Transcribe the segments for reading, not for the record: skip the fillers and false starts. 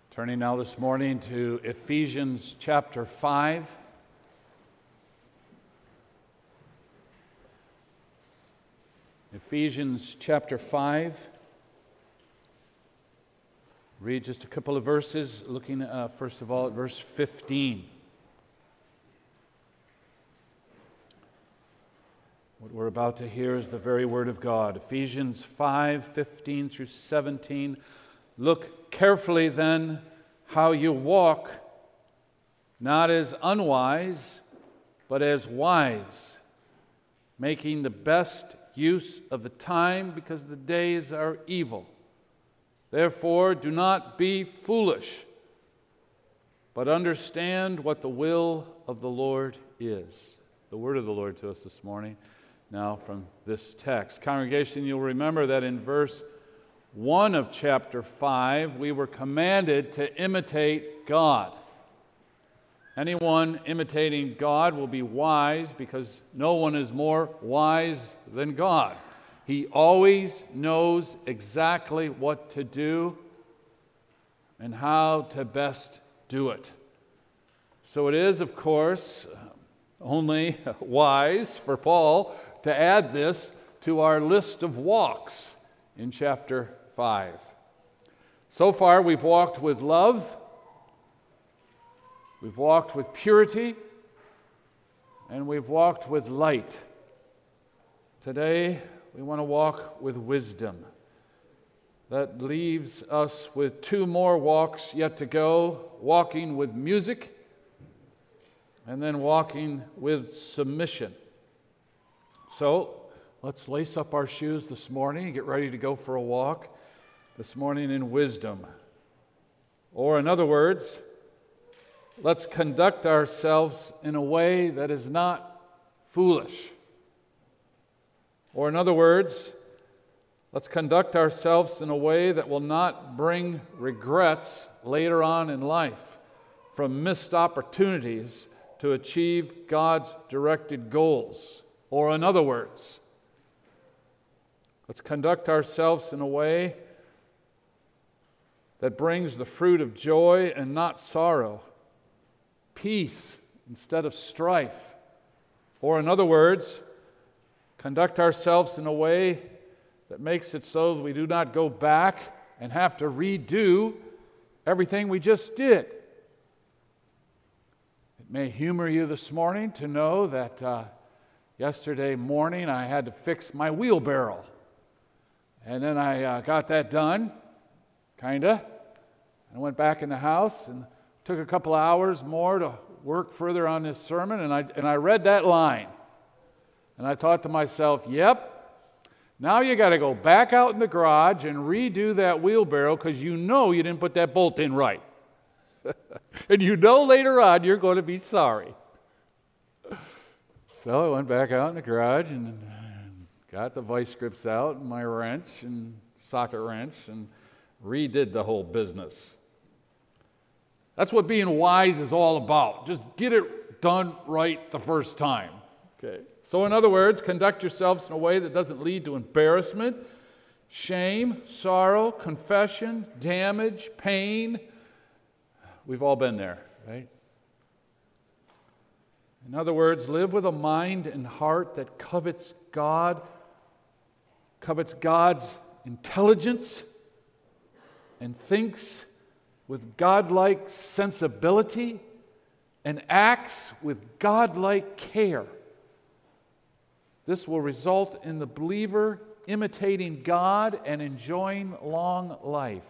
Turning now this morning to Ephesians chapter 5. Ephesians chapter 5. Read just a couple of verses, looking first of all at verse 15. What we're about to hear is the very word of God. Ephesians 5:15 through 17. Look carefully then how you walk, not as unwise, but as wise, making the best use of the time, because the days are evil. Therefore, do not be foolish, but understand what the will of the Lord is. The word of the Lord to us this morning, now from this text. Congregation, you'll remember that in verse 1 of chapter 5, we were commanded to imitate God. Anyone imitating God will be wise, because no one is more wise than God. He always knows exactly what to do and how to best do it. So it is, of course, only wise for Paul to add this to our list of walks in chapter 5. So far, we've walked with love, we've walked with purity, and we've walked with light. Today, we want to walk with wisdom. That leaves us with two more walks yet to go, walking with music and then walking with submission. So, let's lace up our shoes this morning and get ready to go for a walk this morning in wisdom. Or in other words, let's conduct ourselves in a way that is not foolish. Or in other words, let's conduct ourselves in a way that will not bring regrets later on in life from missed opportunities to achieve God's directed goals. Or in other words, let's conduct ourselves in a way that brings the fruit of joy and not sorrow, peace instead of strife. Or in other words, conduct ourselves in a way that makes it so that we do not go back and have to redo everything we just did. It may humor you this morning to know that yesterday morning I had to fix my wheelbarrow. And then I got that done, kinda. I went back in the house and took a couple of hours more to work further on this sermon, and I read that line. And I thought to myself, yep, now you got to go back out in the garage and redo that wheelbarrow, because you know you didn't put that bolt in right. And you know later on you're going to be sorry. So I went back out in the garage and got the vice grips out and my wrench and socket wrench and redid the whole business. That's what being wise is all about. Just get it done right the first time. Okay. So in other words, conduct yourselves in a way that doesn't lead to embarrassment, shame, sorrow, confession, damage, pain. We've all been there, right? In other words, live with a mind and heart that covets God, covets God's intelligence, and thinks with godlike sensibility and acts with godlike care. This will result in the believer imitating God and enjoying long life.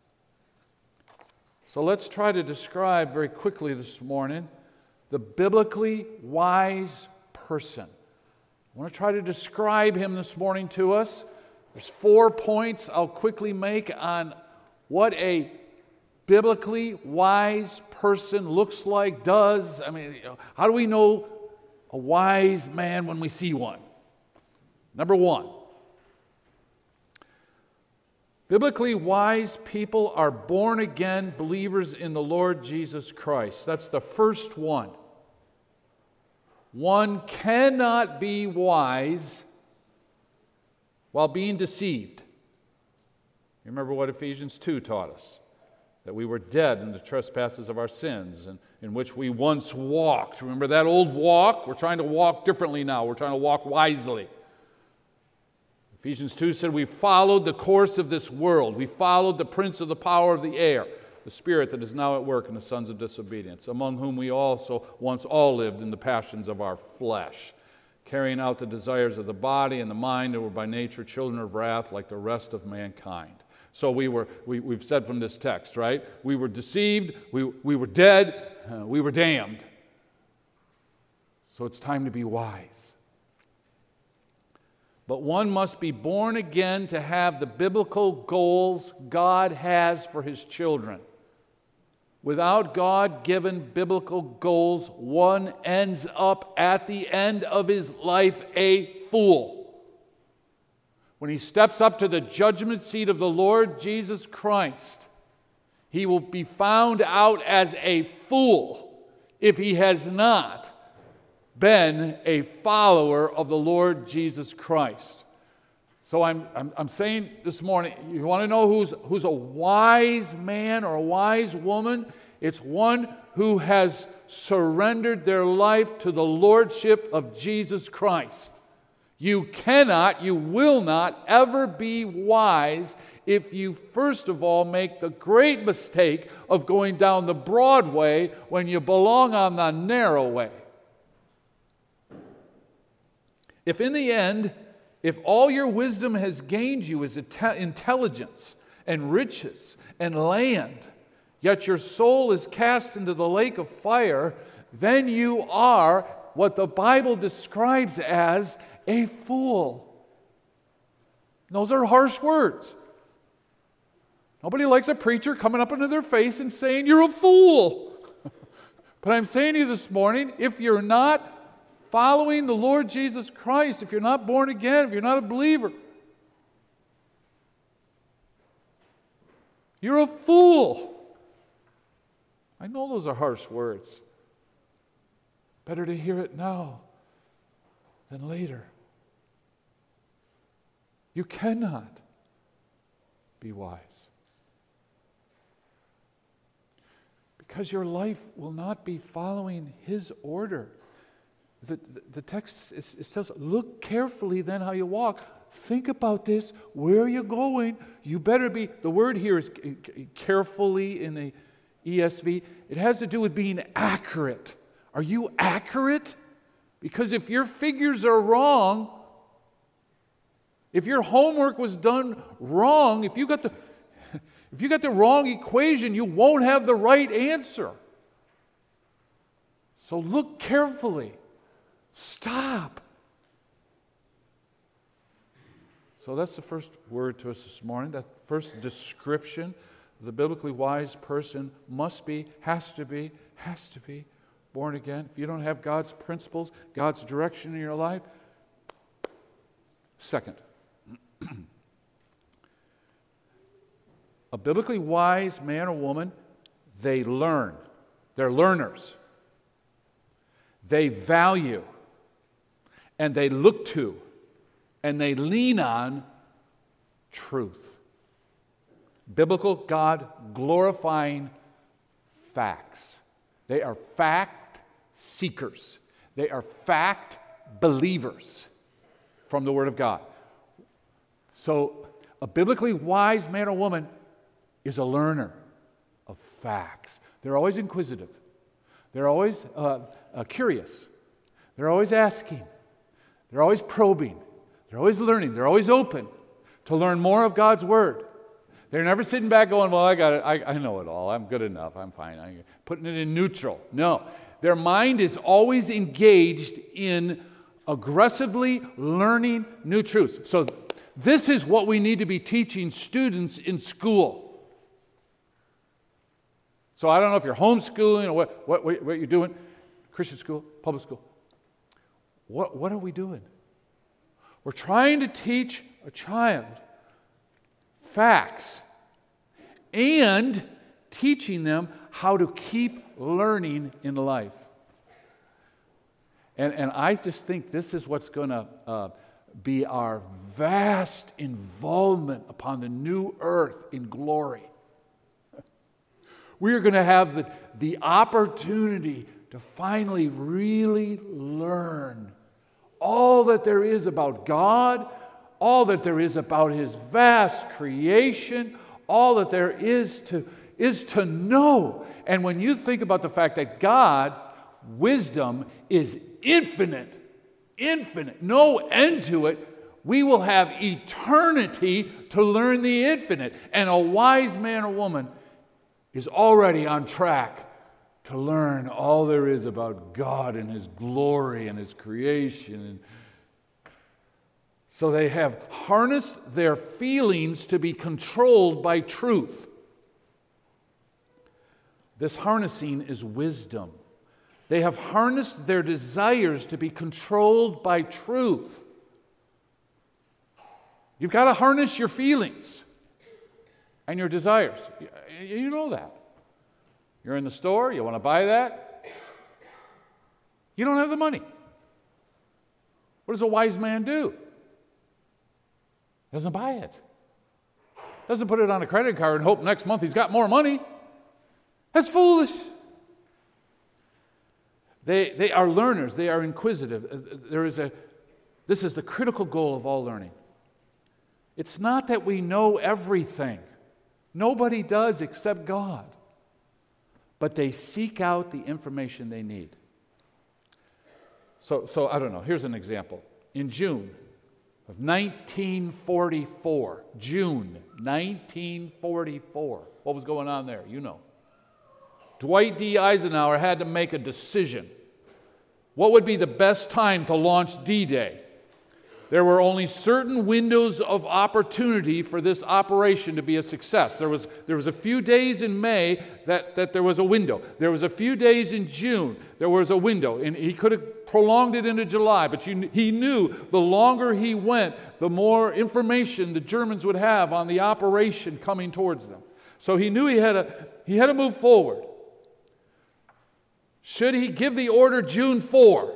So let's try to describe very quickly this morning the biblically wise person. I want to try to describe him this morning to us. There's 4 points I'll quickly make on what a biblically wise person looks like, does. I mean, how do we know a wise man when we see one? Number 1, biblically wise people are born-again believers in the Lord Jesus Christ. That's the first one. One cannot be wise while being deceived. You remember what Ephesians 2 taught us. that we were dead in the trespasses of our sins, and in which we once walked. Remember that old walk? We're trying to walk differently now. We're trying to walk wisely. Ephesians 2 said we followed the course of this world. We followed the prince of the power of the air, the spirit that is now at work in the sons of disobedience, among whom we also once all lived in the passions of our flesh, carrying out the desires of the body and the mind, and were by nature children of wrath like the rest of mankind. So we've said from this text, right? We were deceived, we were dead, we were damned. So it's time to be wise. But one must be born again to have the biblical goals God has for His children. Without God-given biblical goals, one ends up at the end of his life a fool. When he steps up to the judgment seat of the Lord Jesus Christ, he will be found out as a fool if he has not been a follower of the Lord Jesus Christ. So I'm saying this morning, you want to know who's a wise man or a wise woman? It's one who has surrendered their life to the lordship of Jesus Christ. You cannot, you will not ever be wise if you first of all make the great mistake of going down the broad way when you belong on the narrow way. If in the end, if all your wisdom has gained you is intelligence and riches and land, yet your soul is cast into the lake of fire, then you are what the Bible describes as a fool. Those are harsh words. Nobody likes a preacher coming up into their face and saying, "You're a fool." But I'm saying to you this morning, if you're not following the Lord Jesus Christ, if you're not born again, if you're not a believer, you're a fool. I know those are harsh words. Better to hear it now than later. You cannot be wise. Because your life will not be following His order. The text says, look carefully then how you walk. Think about this. Where are you going? You better be, the word here is carefully in the ESV. It has to do with being accurate. Are you accurate? Because if your figures are wrong, if your homework was done wrong, if you got the wrong equation, you won't have the right answer. So look carefully. Stop. So that's the first word to us this morning. That first description of the biblically wise person has to be born again. If you don't have God's principles, God's direction in your life. Second, a biblically wise man or woman, they learn. They're learners. They value, and they look to, and they lean on truth. Biblical, God-glorifying facts. They are fact seekers. They are fact believers from the Word of God. So, a biblically wise man or woman is a learner of facts. They're always inquisitive. They're always curious. They're always asking. They're always probing. They're always learning. They're always open to learn more of God's Word. They're never sitting back going, well, I got it. I know it all. I'm good enough. I'm fine. I'm putting it in neutral. No. Their mind is always engaged in aggressively learning new truths. So this is what we need to be teaching students in school. So I don't know if you're homeschooling or what you're doing, Christian school, public school. What are we doing? We're trying to teach a child facts and teaching them how to keep learning in life. And I just think this is what's going to be our vast involvement upon the new earth in glory. We are going to have the opportunity to finally really learn all that there is about God, all that there is about His vast creation, all that there is to know. And when you think about the fact that God's wisdom is infinite, no end to it, we will have eternity to learn the infinite. And a wise man or woman is already on track to learn all there is about God and His glory and His creation. So they have harnessed their feelings to be controlled by truth. This harnessing is wisdom. They have harnessed their desires to be controlled by truth. You've got to harness your feelings and your desires. You know that. You're in the store, you want to buy that. You don't have the money. What does a wise man do? Doesn't buy it. Doesn't put it on a credit card and hope next month he's got more money. That's foolish. They are learners. They are inquisitive. This is the critical goal of all learning. It's not that we know everything. Nobody does except God. But they seek out the information they need. So I don't know. Here's an example. In June of 1944, what was going on there? You know. Dwight D. Eisenhower had to make a decision. What would be the best time to launch D-Day? There were only certain windows of opportunity for this operation to be a success. There was a few days in May that there was a window. There was a few days in June there was a window. And he could have prolonged it into July, but he knew the longer he went, the more information the Germans would have on the operation coming towards them. So he knew he had to move forward. Should he give the order June 4?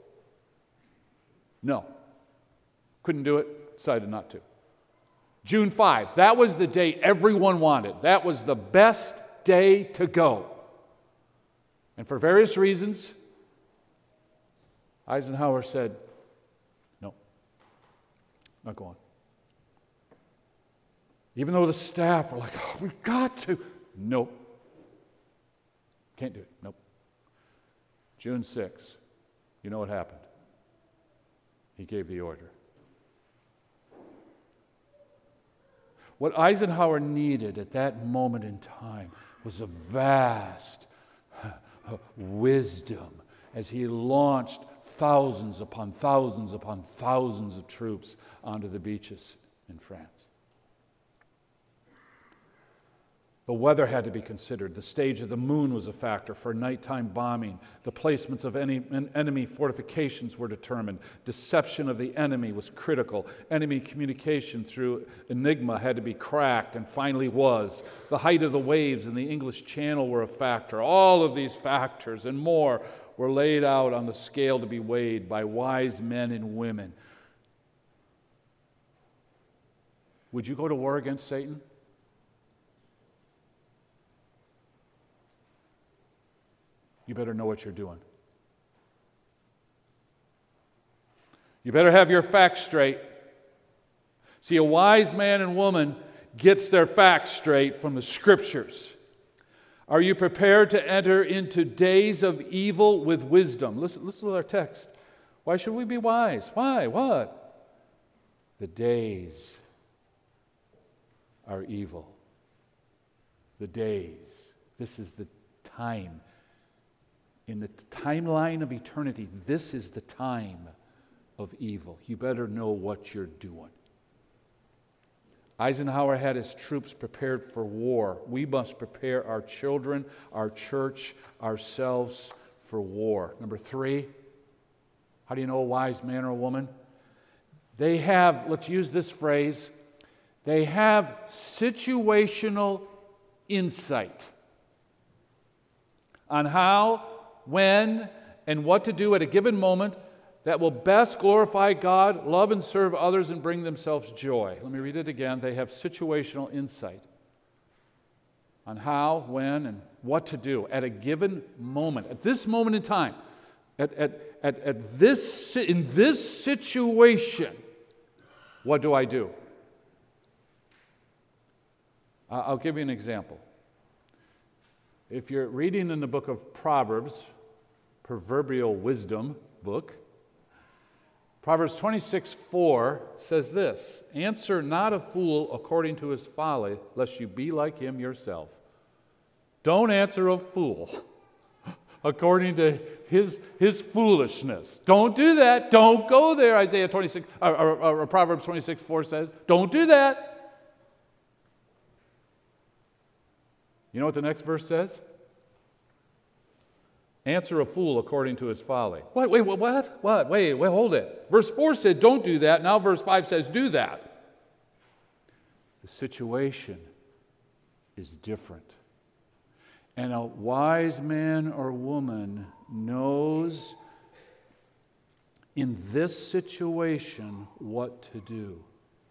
No. Couldn't do it, decided not to. June 5, that was the date everyone wanted. That was the best day to go. And for various reasons, Eisenhower said, no, not going. Even though the staff were like, oh, we've got to. Nope. Can't do it. Nope. June 6, you know what happened? He gave the order. What Eisenhower needed at that moment in time was a vast wisdom as he launched thousands upon thousands upon thousands of troops onto the beaches in France. The weather had to be considered. The stage of the moon was a factor for nighttime bombing. The placements of any enemy fortifications were determined. Deception of the enemy was critical. Enemy communication through Enigma had to be cracked, and finally was. The height of the waves in the English Channel were a factor. All of these factors and more were laid out on the scale to be weighed by wise men and women. Would you go to war against Satan? You better know what you're doing. You better have your facts straight. See, a wise man and woman gets their facts straight from the Scriptures. Are you prepared to enter into days of evil with wisdom? Listen to our text. Why should we be wise? Why? What? The days are evil. The days. This is the time. In the timeline of eternity, this is the time of evil. You better know what you're doing. Eisenhower had his troops prepared for war. We must prepare our children, our church, ourselves for war. Number 3, how do you know a wise man or a woman? They have, let's use this phrase, they have situational insight on how, when, and what to do at a given moment that will best glorify God, love and serve others, and bring themselves joy. Let me read it again. They have situational insight on how, when, and what to do at a given moment. At this moment in time, in this situation, what do I do? I'll give you an example. If you're reading in the book of Proverbs, proverbial wisdom book, Proverbs 26:4 says this, "Answer not a fool according to his folly, lest you be like him yourself." Don't answer a fool according to his foolishness. Don't do that. Don't go there, Proverbs 26:4 says. Don't do that. You know what the next verse says? Answer a fool according to his folly. What? Wait, hold it. Verse 4 said don't do that. Now verse 5 says do that. The situation is different. And a wise man or woman knows in this situation what to do.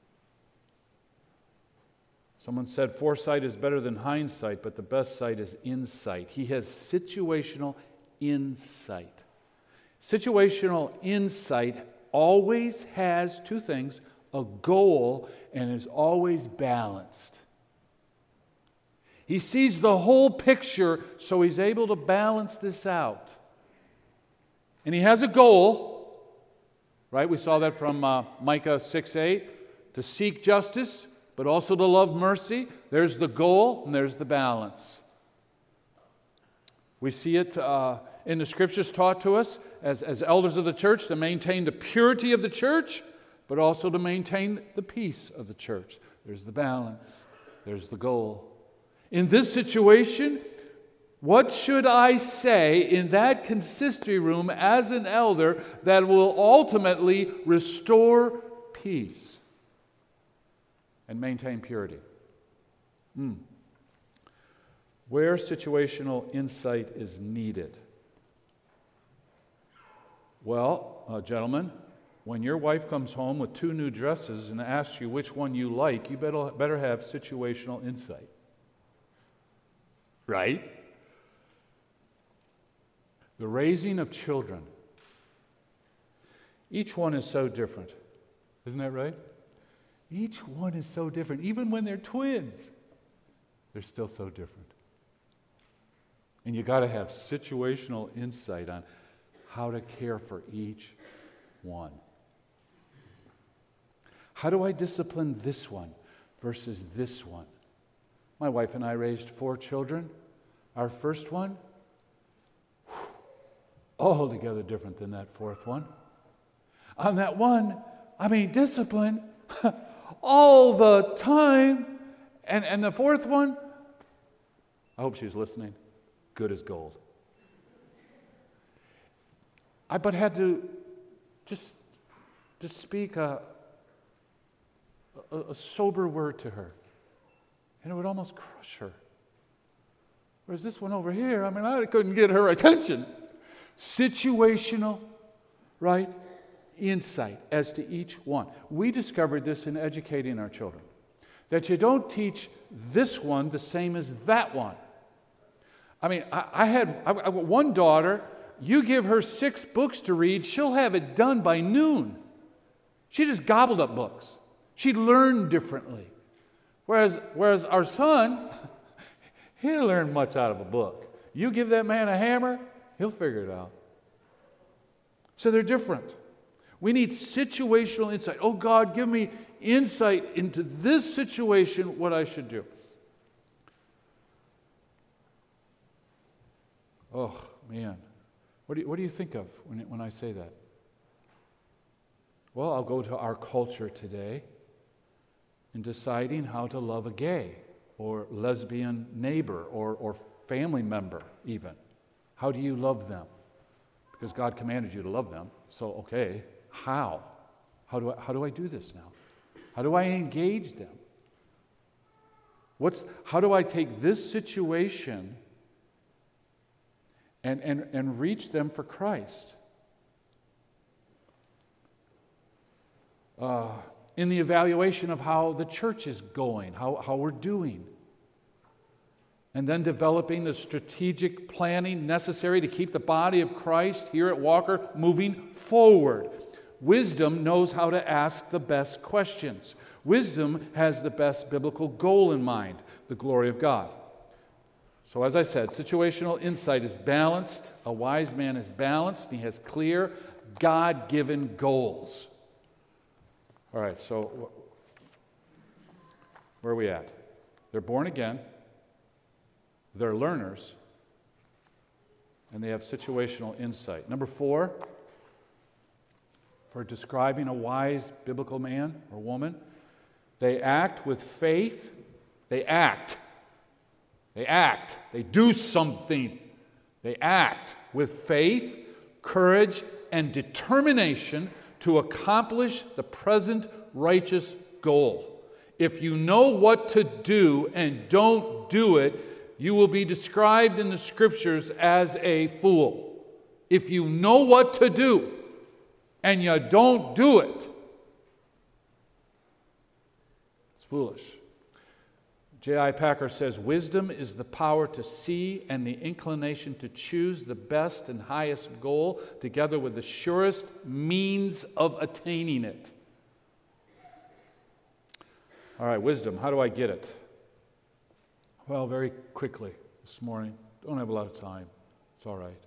Someone said foresight is better than hindsight, but the best sight is insight. He has situational insight. Situational insight always has two things, a goal, and is always balanced. He sees the whole picture, so he's able to balance this out. And he has a goal, right? We saw that from Micah 6:8, to seek justice, but also to love mercy. There's the goal, and there's the balance. We see it in the Scriptures taught to us as elders of the church to maintain the purity of the church, but also to maintain the peace of the church. There's the balance. There's the goal. In this situation, what should I say in that consistory room as an elder that will ultimately restore peace and maintain purity? Where situational insight is needed. Well, gentlemen, when your wife comes home with 2 new dresses and asks you which one you like, you better have situational insight. Right? The raising of children. Each one is so different. Isn't that right? Each one is so different. Even when they're twins, they're still so different. And you got to have situational insight on how to care for each one. How do I discipline this one versus this one? My wife and I raised 4 children. Our first one, altogether different than that 4th one. On that one, discipline all the time. And the 4th one, I hope she's listening, good as gold. I had to just speak a sober word to her. And it would almost crush her. Whereas this one over here, I couldn't get her attention. Situational, right? Insight as to each one. We discovered this in educating our children. That you don't teach this one the same as that one. I've got one daughter, you give her 6 books to read, she'll have it done by noon. She just gobbled up books. She learned differently. Whereas our son, he didn't learn much out of a book. You give that man a hammer, he'll figure it out. So they're different. We need situational insight. Oh God, give me insight into this situation, what I should do. Oh, man. What do you think of when I say that? Well, I'll go to our culture today in deciding how to love a gay or lesbian neighbor or family member even. How do you love them? Because God commanded you to love them. So, okay, how? How do I do this now? How do I engage them? How do I take this situation and reach them for Christ? In the evaluation of how the church is going, how we're doing. and then developing the strategic planning necessary to keep the body of Christ here at Walker moving forward. Wisdom knows how to ask the best questions. Wisdom has the best biblical goal in mind, the glory of God. So as I said, situational insight is balanced. A wise man is balanced. He has clear, God-given goals. All right, so where are we at? They're born again. They're learners. And they have situational insight. Number 4, for describing a wise biblical man or woman, they act with faith. They act. They do something. They act with faith, courage, and determination to accomplish the present righteous goal. If you know what to do and don't do it, you will be described in the Scriptures as a fool. If you know what to do and you don't do it, it's foolish. J.I. Packer says, wisdom is the power to see and the inclination to choose the best and highest goal together with the surest means of attaining it. All right, wisdom, how do I get it? Well, very quickly this morning. Don't have a lot of time. It's all right.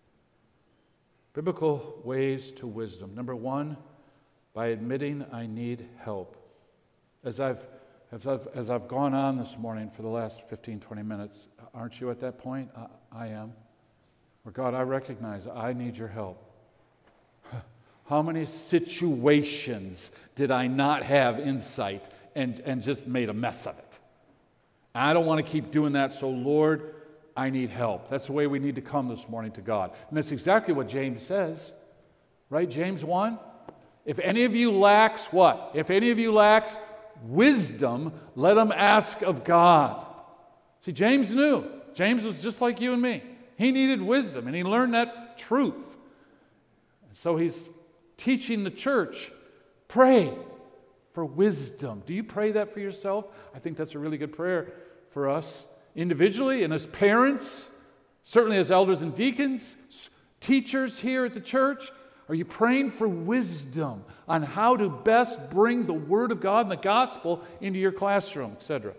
Biblical ways to wisdom. Number 1, by admitting I need help. As I've gone on this morning for the last 15, 20 minutes, aren't you at that point? I am. Or God, I recognize I need your help. How many situations did I not have insight and just made a mess of it? I don't want to keep doing that, so Lord, I need help. That's the way we need to come this morning to God. And that's exactly what James says, right? James 1, if any of you lacks what? If any of you lacks wisdom, let him ask of God. See, James knew. James was just like you and me. He needed wisdom, and he learned that truth. So he's teaching the church, pray for wisdom. Do you pray that for yourself? I think that's a really good prayer for us individually and as parents, certainly as elders and deacons, teachers here at the church. Are you praying for wisdom on how to best bring the Word of God and the gospel into your classroom, etc.?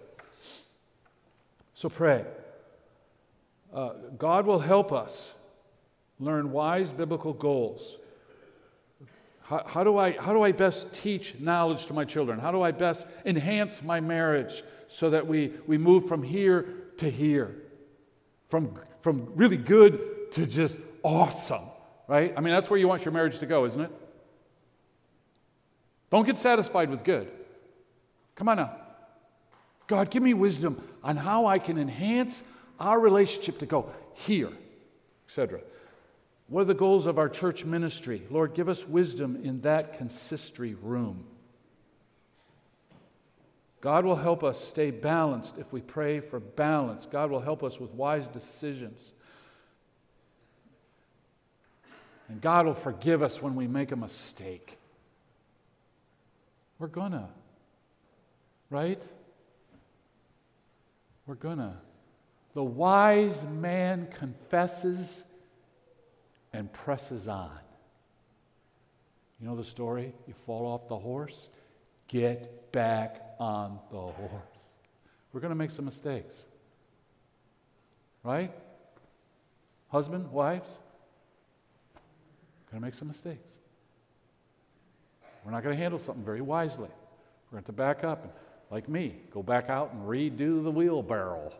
So pray. God will help us learn wise biblical goals. How do I best teach knowledge to my children? How do I best enhance my marriage so that we move from here to here? From really good to just awesome, right? I mean, that's where you want your marriage to go, isn't it? Don't get satisfied with good. Come on now. God, give me wisdom on how I can enhance our relationship to go here, etc. What are the goals of our church ministry? Lord, give us wisdom in that consistory room. God will help us stay balanced if we pray for balance. God will help us with wise decisions. And God will forgive us when we make a mistake. We're gonna, right? We're gonna. The wise man confesses and presses on. You know the story? You fall off the horse, get back on the horse. We're going to make some mistakes. Right? Husband, wives, going to make some mistakes. We're not going to handle something very wisely. We're going to back up and, like me, go back out and redo the wheelbarrow.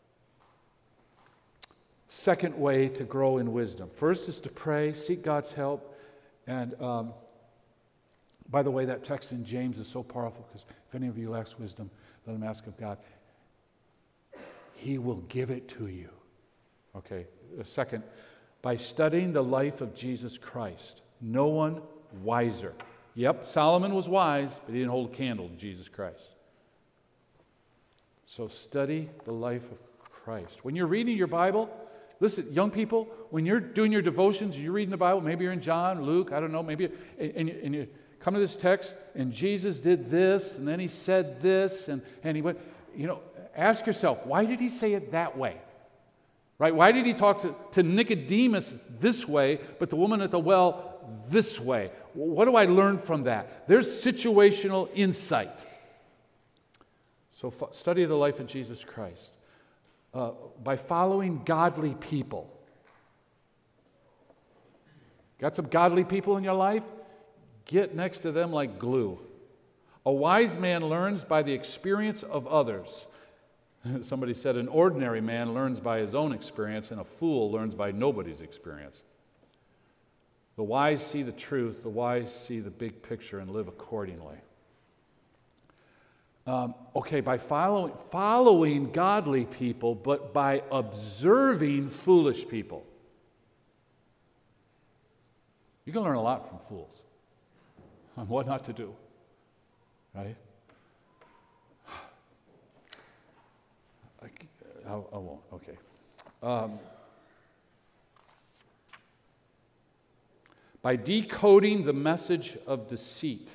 Second way to grow in wisdom. First is to pray, seek God's help. And by the way, that text in James is so powerful because if any of you lacks wisdom, let him ask of God. He will give it to you. Okay, second, by studying the life of Jesus Christ. No one wiser. Yep, Solomon was wise, but he didn't hold a candle to Jesus Christ. So study the life of Christ. When you're reading your Bible, listen, young people, when you're doing your devotions, you're reading the Bible, maybe you're in John, Luke, I don't know, maybe, and you come to this text, and Jesus did this, and then he said this, and he went, Ask yourself, why did he say it that way? Right? Why did he talk to Nicodemus this way, but the woman at the well this way? What do I learn from that? There's situational insight. So study the life of Jesus Christ. By following godly people. Got some godly people in your life? Get next to them like glue. A wise man learns by the experience of others. Somebody said an ordinary man learns by his own experience, and a fool learns by nobody's experience. The wise see the truth, the wise see the big picture and live accordingly. By following godly people, but by observing foolish people. You can learn a lot from fools on what not to do, right? I won't, okay. By decoding the message of deceit.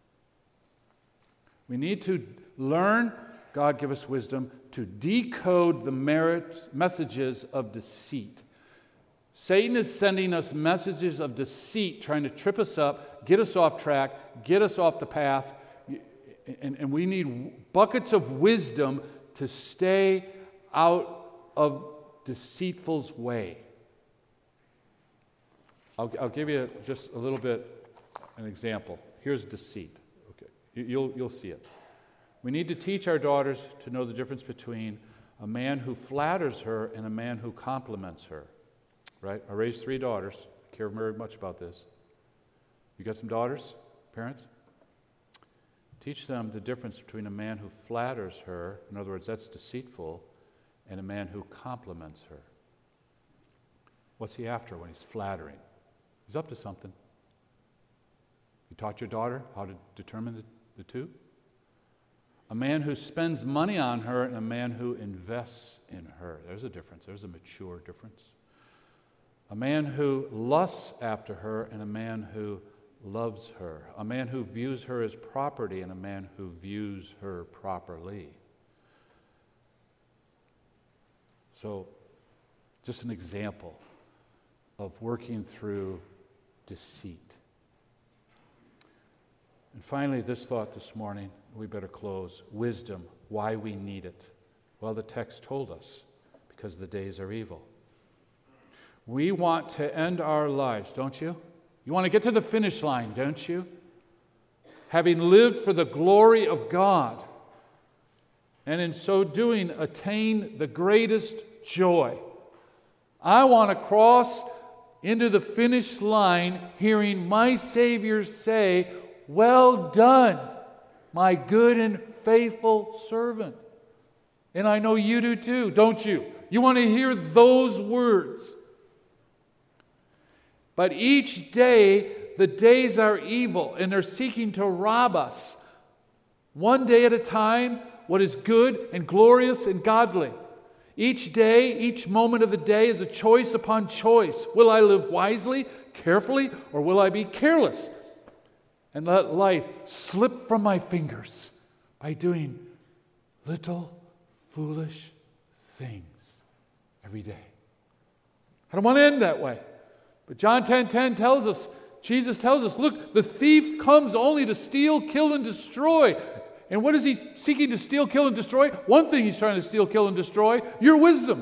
We need to learn, God give us wisdom, to decode the messages of deceit. Satan is sending us messages of deceit, trying to trip us up, get us off track, get us off the path, and we need buckets of wisdom to stay out of deceitful's way. I'll give you just a little bit an example. Here's deceit. Okay, you'll see it. We need to teach our daughters to know the difference between a man who flatters her and a man who compliments her. Right? I raised 3 daughters. I care very much about this. You got some daughters, parents? Teach them the difference between a man who flatters her, in other words, that's deceitful, and a man who compliments her. What's he after when he's flattering? He's up to something. You taught your daughter how to determine the two? A man who spends money on her and a man who invests in her. There's a difference. There's a mature difference. A man who lusts after her and a man who loves her. A man who views her as property and a man who views her properly. So, just an example of working through deceit. And finally, this thought this morning, we better close. Wisdom, why we need it. Well, the text told us, because the days are evil. We want to end our lives, don't you? You want to get to the finish line, don't you? Having lived for the glory of God, and in so doing, attain the greatest joy. I want to cross into the finish line hearing my Savior say, "Well done, my good and faithful servant." And I know you do too, don't you? You want to hear those words. But each day, the days are evil, and they're seeking to rob us. One day at a time, what is good and glorious and godly. Each day, each moment of the day is a choice upon choice. Will I live wisely, carefully, or will I be careless and let life slip from my fingers by doing little foolish things every day? I don't want to end that way. But John 10:10 tells us, Jesus tells us, look, the thief comes only to steal, kill, and destroy. And what is he seeking to steal, kill, and destroy? One thing he's trying to steal, kill, and destroy, your wisdom.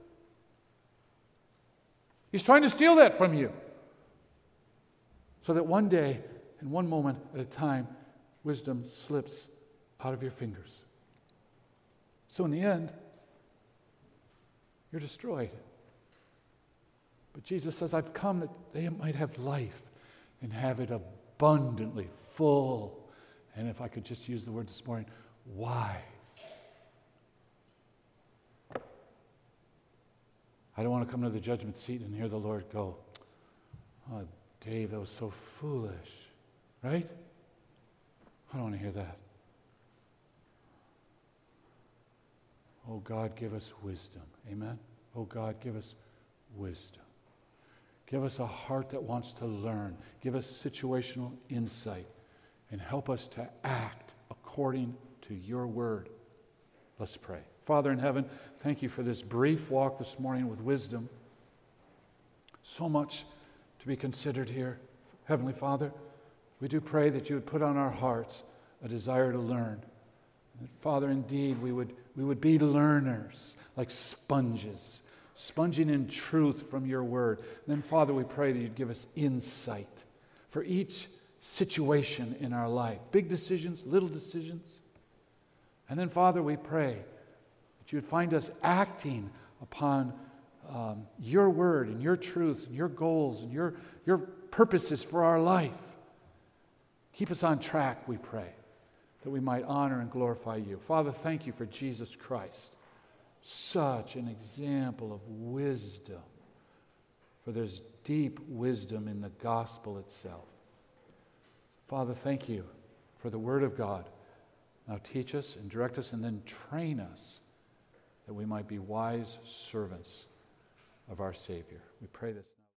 He's trying to steal that from you. So that one day, and one moment at a time, wisdom slips out of your fingers. So in the end, you're destroyed. But Jesus says, I've come that they might have life and have it abundantly, full. And if I could just use the word this morning, wise. I don't want to come to the judgment seat and hear the Lord go, "Oh, Dave, that was so foolish." Right? I don't want to hear that. Oh, God, give us wisdom. Amen? Oh, God, give us wisdom. Give us a heart that wants to learn. Give us situational insight. And help us to act according to your word. Let's pray. Father in heaven, thank you for this brief walk this morning with wisdom. So much to be considered here. Heavenly Father, we do pray that you would put on our hearts a desire to learn. And Father, indeed, we would be learners like sponges, sponging in truth from your word. And then, Father, we pray that you'd give us insight for each situation in our life, big decisions, little decisions. And then, Father, we pray that you would find us acting upon your word and your truth and your goals and your purposes for our life. Keep us on track, we pray, that we might honor and glorify you. Father, thank you for Jesus Christ. Such an example of wisdom. For there's deep wisdom in the gospel itself. Father, thank you for the word of God. Now teach us and direct us and then train us that we might be wise servants of our Savior. We pray this now.